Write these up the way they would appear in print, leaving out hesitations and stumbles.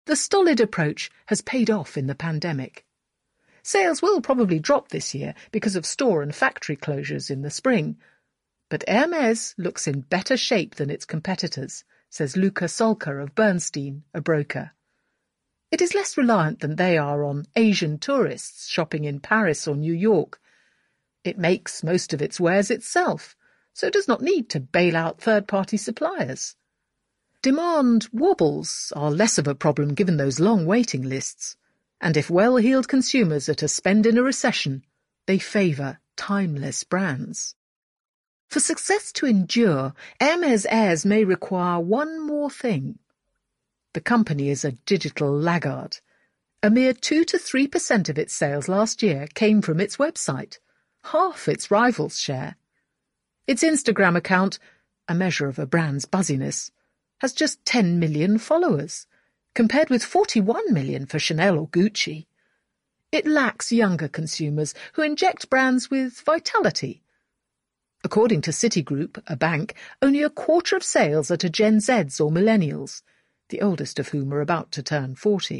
The stolid approach has paid off in the pandemic. Sales will probably drop this year because of store and factory closures in the spring, but Hermès looks in better shape than its competitors, says Luca Solka of Bernstein, a broker. It is less reliant than they are on Asian tourists shopping in Paris or New York. It makes most of its wares itself, so it does not need to bail out third-party suppliers. Demand wobbles are less of a problem given those long waiting lists, and if well-heeled consumers are to spend in a recession, they favour timeless brands. For success to endure, Hermès heirs may require one more thing. The company is a digital laggard. A mere 2 to 3% of its sales last year came from its website, half its rivals' share. Its Instagram account, a measure of a brand's buzziness, has just 10 million followers, compared with 41 million for Chanel or Gucci. It lacks younger consumers who inject brands with vitality. According to Citigroup, a bank, only a quarter of sales are to Gen Zs or millennials, the oldest of whom are about to turn 40.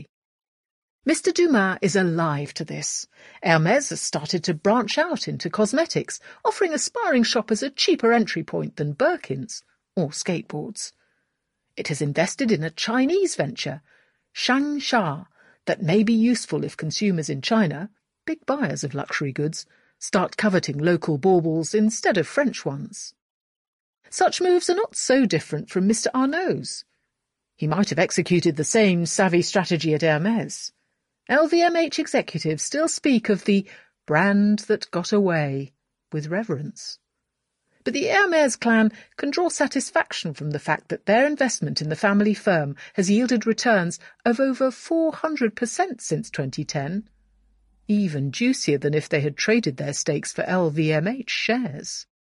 Mr. Dumas is alive to this. Hermès has started to branch out into cosmetics, offering aspiring shoppers a cheaper entry point than Birkins or skateboards. It has invested in a Chinese venture, Shangsha, that may be useful if consumers in China, big buyers of luxury goods, start coveting local baubles instead of French ones. Such moves are not so different from Mr. Arnault's. He might have executed the same savvy strategy at Hermès. LVMH executives still speak of the brand that got away with reverence. But the Hermès clan can draw satisfaction from the fact that their investment in the family firm has yielded returns of over 400% since 2010, even juicier than if they had traded their stakes for LVMH shares.